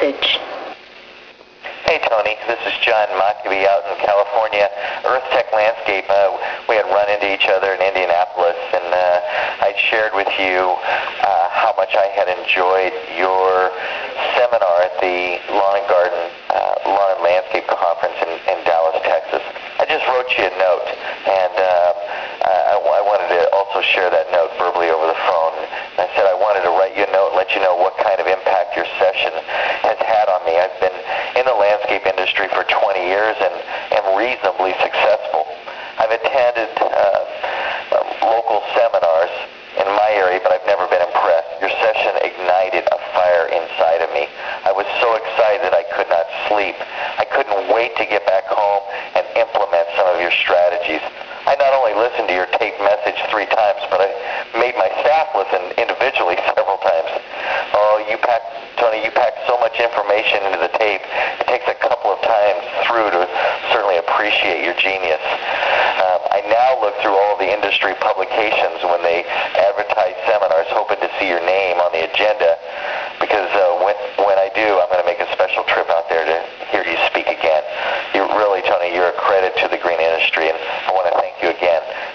message. Hey Tony, this is John Mockaby out in California, Earth Tech Landscape. We had run into each other in Indianapolis, and I shared with you how much I had enjoyed your seminar at the Lawn and Garden Lawn and Landscape Conference in Dallas, Texas. I just wrote you a note, and I wanted to also share that note verbally over the phone. I said I wanted to write you a note and let you know what kind of impact your session has had on me. I've been in the landscape industry for 20 years and am reasonably successful. I've attended local seminars in my area, but I've never been impressed. Your session ignited a fire inside of me. I was so excited I could not sleep. I couldn't wait to get back home and implement some of your strategies. I not only listened to your tape message 3 times, but I made my staff listen individually several times. Oh, Tony, you packed so much information into the tape. It takes a couple of times through to certainly appreciate your genius. I now look through all of the industry publications when they advertise seminars, hoping to see your name on the agenda, because when I do, I'm going to make a special trip out there to hear you speak again. Tony, you're a credit to the green industry, and I want to thank you again.